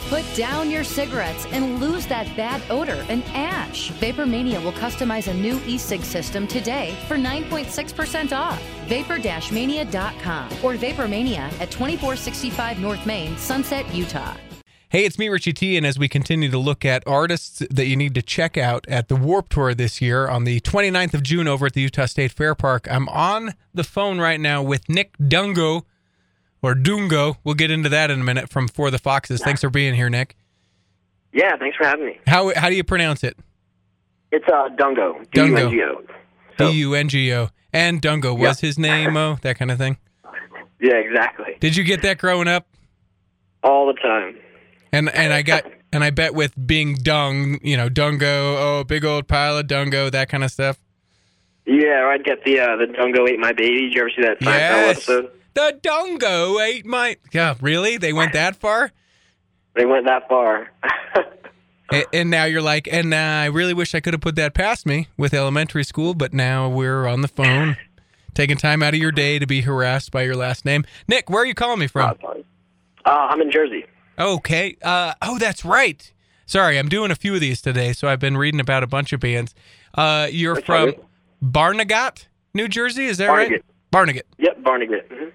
Put down your cigarettes and lose that bad odor and ash. VaporMania will customize a new e-cig system today for 9.6% off. Vapor-Mania.com or VaporMania at 2465 North Main, Sunset, Utah. Hey, it's me, Richie T, and as we continue to look at artists that you need to check out at the Warped Tour this year on the 29th of June over at the Utah State Fair Park, I'm on the phone right now with Nick Dungo, or Dungo. We'll get into that in a minute from For the Foxes. Thanks for being here, Nick. Yeah, thanks for having me. How do you pronounce it? It's Dungo. D-U-N-G-O. D-U-N-G-O. And Dungo was his name, that kind of thing? Yeah, exactly. Did you get that growing up? All the time. And I bet with being dung, Dungo, big old pile of Dungo, that kind of stuff. Yeah, or I'd get the Dungo ate my baby. Did you ever see that Seinfeld episode? The Dungo ate my... Yeah, really? They went that far? They went that far. and now you're like, I really wish I could have put that past me with elementary school, but now we're on the phone, taking time out of your day to be harassed by your last name. Nick, where are you calling me from? I'm in Jersey. Okay. That's right. Sorry, I'm doing a few of these today, so I've been reading about a bunch of bands. You're from Barnegat, New Jersey, is that right? Barnegat. Yep, Barnegat. Mm-hmm.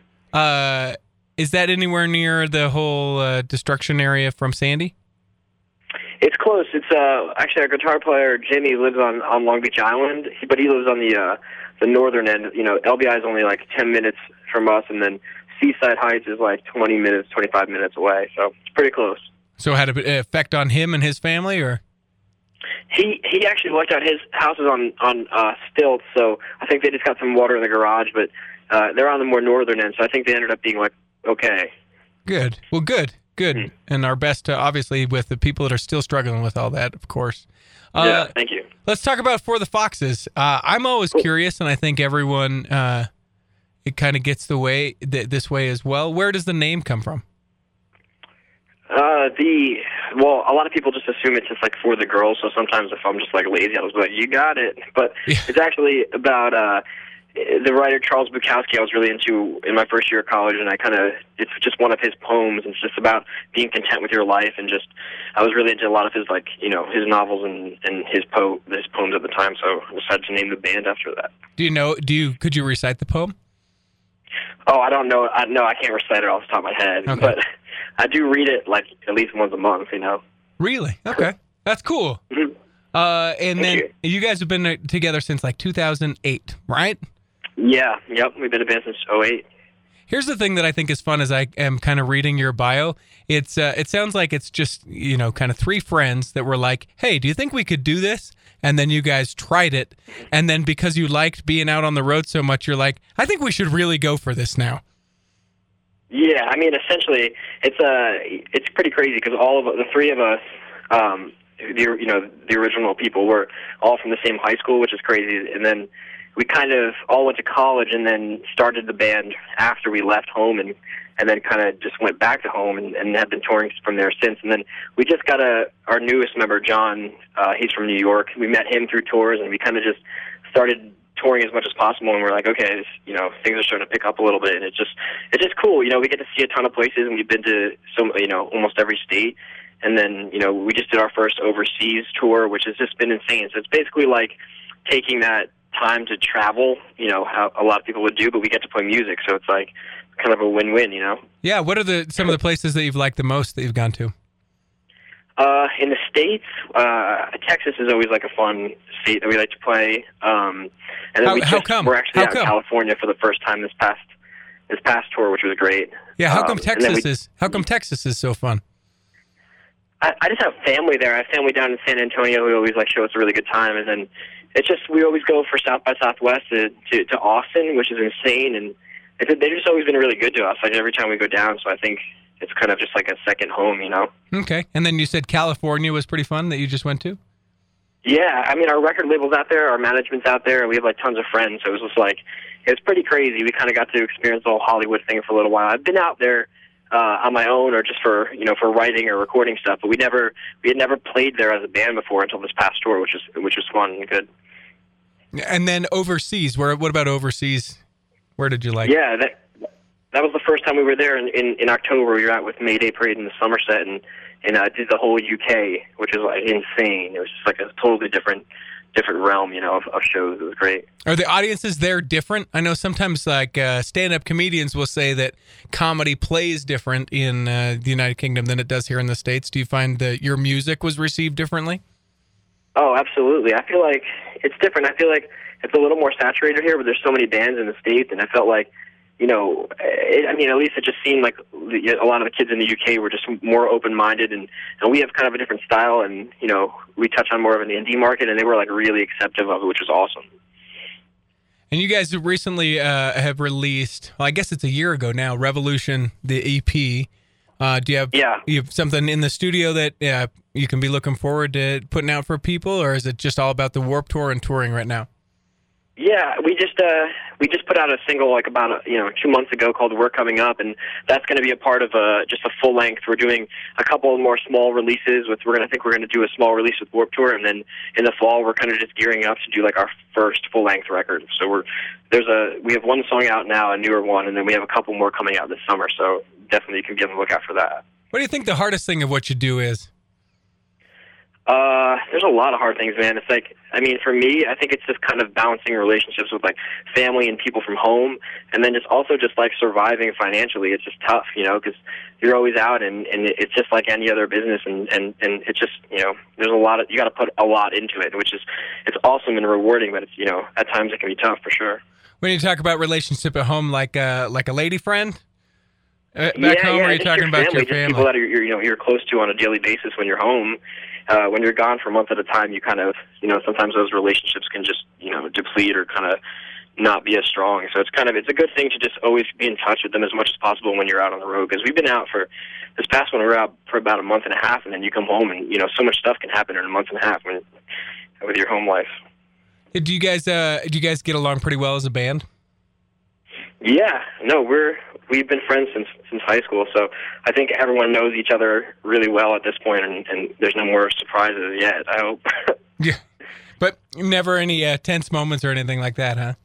Is that anywhere near the whole destruction area from Sandy? It's close. It's actually our guitar player Jimmy lives on Long Beach Island, but he lives on the northern end. LBI is only like 10 minutes from us, and then Seaside Heights is like 20 minutes, 25 minutes away. So it's pretty close. So had an effect on him and his family, or? He actually worked out. His house is on stilts, so I think they just got some water in the garage, but they're on the more northern end, so I think they ended up being like, okay. Good. Well, good. Mm-hmm. And our best, obviously, with the people that are still struggling with all that, of course. Yeah, thank you. Let's talk about For the Foxes. I'm always curious, and I think everyone, it kind of gets this way as well. Where does the name come from? A lot of people just assume it's just like for the girls, so sometimes if I'm just like lazy, I'll just be like, you got it. But it's actually about the writer Charles Bukowski I was really into in my first year of college, and it's just one of his poems. It's just about being content with your life, and I was really into a lot of his his novels and his poems at the time, so I decided to name the band after that. Could you recite the poem? Oh, I don't know. No, I can't recite it off the top of my head, okay. But I do read it like at least once a month, Really? Okay. That's cool. Mm-hmm. And then you guys have been together since like 2008, right? Yeah. Yep. We've been a band since 2008. Here's the thing that I think is fun as I am kind of reading your bio. It sounds like it's just, kind of three friends that were like, hey, do you think we could do this? And then you guys tried it. And then because you liked being out on the road so much, you're like, I think we should really go for this now. Yeah, I mean, essentially, it's pretty crazy because the three of us, the original people were all from the same high school, which is crazy. And then we kind of all went to college and then started the band after we left home and then kind of just went back to home and have been touring from there since. And then we just got our newest member, John, he's from New York. We met him through tours, and we kind of just started touring as much as possible, and we're like, okay, things are starting to pick up a little bit, and it's just cool. We get to see a ton of places, and we've been to almost every state. And then, we just did our first overseas tour, which has just been insane. So it's basically like taking that time to travel, how a lot of people would do, but we get to play music, so it's like kind of a win-win, Yeah, what are some of the places that you've liked the most that you've gone to? In the States, Texas is always like a fun state that we like to play. And then we're actually out in California for the first time this past tour, which was great. Yeah, how come Texas is so fun? I just have family there. I have family down in San Antonio who always show us a really good time, and then we always go for South by Southwest to Austin, which is insane, and they've just always been really good to us. Every time we go down, so I think it's kind of just like a second home, Okay, and then you said California was pretty fun that you just went to? Yeah, I mean, our record label's out there, our management's out there, and we have tons of friends, so it was just it's pretty crazy. We kind of got to experience the whole Hollywood thing for a little while. I've been out there on my own or just for writing or recording stuff, but we had never played there as a band before until this past tour, which was fun and good. And then overseas, what about overseas? Where did you like? Yeah, that was the first time we were there in October. We were out with Mayday Parade in the Somerset and did the whole UK, which is like insane. It was just like a totally different realm, of shows. It was great. Are the audiences there different? I know sometimes like stand-up comedians will say that comedy plays different in the United Kingdom than it does here in the States. Do you find that your music was received differently? Oh, absolutely. I feel like it's different. I feel like it's a little more saturated here, but there's so many bands in the States, and I felt like, at least it just seemed like a lot of the kids in the UK were just more open-minded, and we have kind of a different style, and, we touch on more of an indie market, and they were, like, really accepting of it, which was awesome. And you guys recently have released, well, I guess it's a year ago now, Revolution, the EP. Do you have something in the studio that you can be looking forward to putting out for people, or is it just all about the Warped Tour and touring right now? Yeah, we just put out a single like about 2 months ago called "We're Coming Up," and that's going to be a part of just a full length. We're doing a couple more small releases. I think we're going to do a small release with Warped Tour, and then in the fall we're kind of just gearing up to do like our first full length record. So we have one song out now, a newer one, and then we have a couple more coming out this summer. So definitely you can be on the lookout for that. What do you think the hardest thing of what you do is? There's a lot of hard things, man. It's like, for me, I think it's just kind of balancing relationships with like family and people from home, and then just like surviving financially. It's just tough, because you're always out, and it's just like any other business, and it's just, there's you got to put a lot into it, it's awesome and rewarding, but it's, at times it can be tough for sure. When you talk about relationship at home, like a lady friend back home, or are you talking about your family? People that you're close to on a daily basis when you're home. When you're gone for a month at a time, you kind of, sometimes those relationships can just, deplete or kind of not be as strong. So it's a good thing to just always be in touch with them as much as possible when you're out on the road. Because we've been out this past one, we were out for about a month and a half, and then you come home and, so much stuff can happen in a month and a half with your home life. Do you guys get along pretty well as a band? Yeah, no, we've been friends since high school, so I think everyone knows each other really well at this point, and there's no more surprises yet, I hope. Yeah, but never any tense moments or anything like that, huh?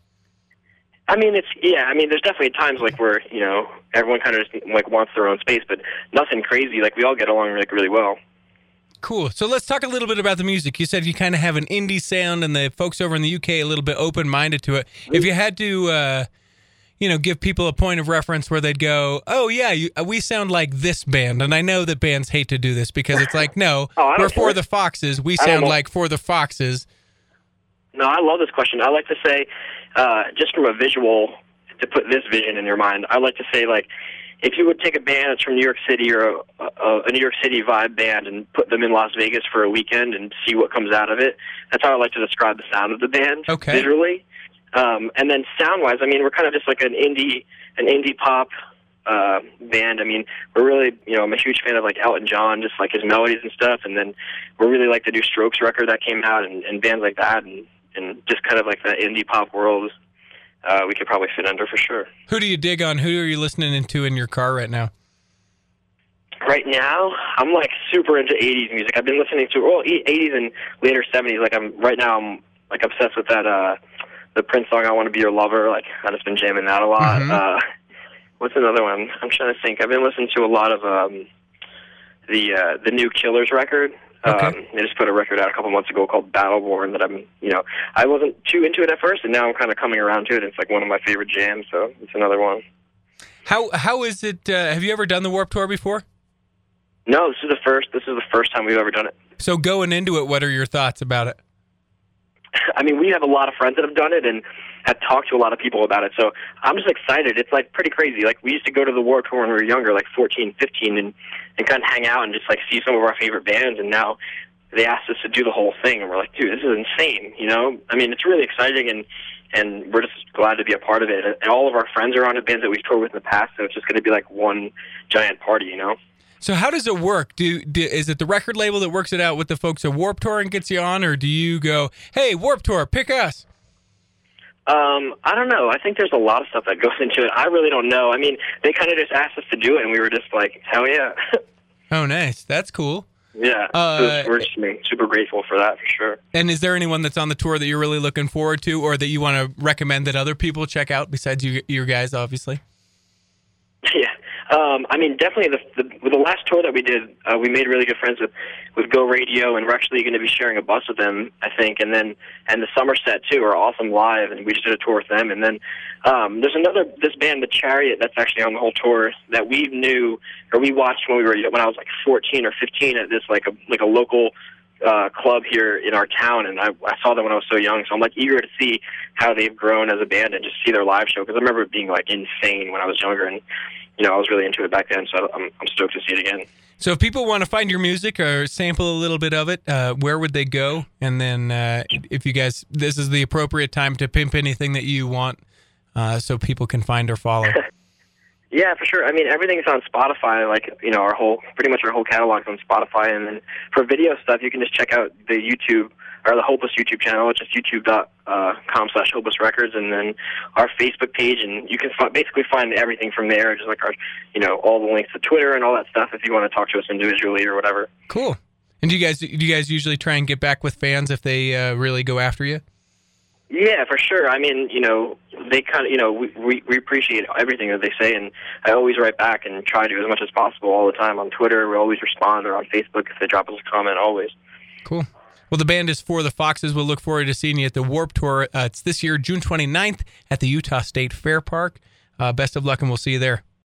There's definitely times like where, everyone kind of just like wants their own space, but nothing crazy. Like we all get along like really well. Cool. So let's talk a little bit about the music. You said you kind of have an indie sound, and the folks over in the UK a little bit open-minded to it. If you had to give people a point of reference where they'd go, oh, yeah, we sound like this band. And I know that bands hate to do this because it's like, no, we're For the Foxes. We sound like For the Foxes. No, I love this question. I like to say, just from a visual, to put this vision in your mind, I like to say, like, if you would take a band that's from New York City or a New York City vibe band and put them in Las Vegas for a weekend and see what comes out of it, that's how I like to describe the sound of the band visually. And then sound-wise, we're kind of just like an indie pop band. We're really, I'm a huge fan of like Elton John, just like his melodies and stuff. And then we're really like the new Strokes record that came out, and bands like that, and just kind of like the indie pop world. We could probably fit under for sure. Who do you dig on? Who are you listening to in your car right now? Right now, I'm like super into 80s music. I've been listening to 80s and later 70s. Like I'm like obsessed with that. The Prince song, I Want to Be Your Lover, like, I've just been jamming that a lot. Mm-hmm. What's another one? I'm trying to think. I've been listening to a lot of the new Killers record. Okay. They just put a record out a couple months ago called Battleborn that I wasn't too into it at first, and now I'm kind of coming around to it. It's like one of my favorite jams, so it's another one. How is it, have you ever done the Warped Tour before? No, this is the first time we've ever done it. So going into it, what are your thoughts about it? We have a lot of friends that have done it and have talked to a lot of people about it. So I'm just excited. It's like pretty crazy. Like we used to go to the Warped Tour when we were younger, like 14, 15, and kind of hang out and just like see some of our favorite bands. And now they asked us to do the whole thing, and we're like, dude, this is insane. It's really exciting, and we're just glad to be a part of it. And all of our friends are on it, bands that we've toured with in the past. So it's just going to be like one giant party, So how does it work? Is it the record label that works it out with the folks at Warped Tour and gets you on, or do you go, hey, Warped Tour, pick us? I don't know. I think there's a lot of stuff that goes into it. I really don't know. They kind of just asked us to do it, and we were just like, hell yeah. Oh, nice. That's cool. Yeah. We're just super grateful for that, for sure. And is there anyone that's on the tour that you're really looking forward to, or that you want to recommend that other people check out besides you guys, obviously? Yeah, I mean, definitely with the last tour that we did, we made really good friends with Go Radio, and we're actually going to be sharing a bus with them, I think. And the Somerset too are awesome live, and we just did a tour with them. And then there's this band, The Chariot, that's actually on the whole tour that we watched when I was like 14 or 15 at this like a local club here in our town, and I saw them when I was so young, so I'm like eager to see how they've grown as a band and just see their live show, because I remember it being like insane when I was younger, and I was really into it back then, so I'm stoked to see it again. So if people want to find your music or sample a little bit of it, where would they go? And then if you guys, this is the appropriate time to pimp anything that you want so people can find or follow. Yeah, for sure. I mean, everything's on Spotify. Like, pretty much our whole catalog's on Spotify. And then for video stuff, you can just check out the YouTube or the Hopeless YouTube channel, which is youtube.com/Hopeless Records, and then our Facebook page. And you can basically find everything from there, just like our, all the links to Twitter and all that stuff if you want to talk to us individually or whatever. Cool. And do you guys usually try and get back with fans if they really go after you? Yeah, for sure. I mean, they kind of, we appreciate everything that they say, and I always write back and try to as much as possible all the time on Twitter. We always respond, or on Facebook if they drop us a comment, always. Cool. Well, the band is For the Foxes. We'll look forward to seeing you at the Warped Tour. It's this year, June 29th at the Utah State Fair Park. Best of luck, and we'll see you there.